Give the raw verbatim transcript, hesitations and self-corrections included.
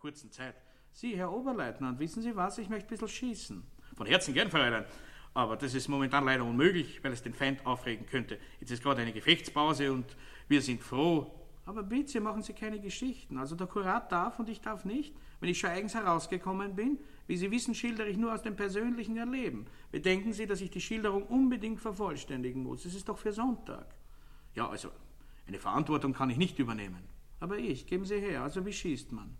kurzen Zeit. Sie, Herr Oberleutnant, wissen Sie was? Ich möchte ein bisschen schießen. Von Herzen gern, Fräulein. Aber das ist momentan leider unmöglich, weil es den Feind aufregen könnte. Jetzt ist gerade eine Gefechtspause und wir sind froh. Aber bitte, machen Sie keine Geschichten. Also der Kurat darf und ich darf nicht. Wenn ich schon eigens herausgekommen bin, wie Sie wissen, schildere ich nur aus dem persönlichen Erleben. Bedenken Sie, dass ich die Schilderung unbedingt vervollständigen muss. Es ist doch für Sonntag. Ja, also, eine Verantwortung kann ich nicht übernehmen. Aber ich, geben Sie her, also wie schießt man?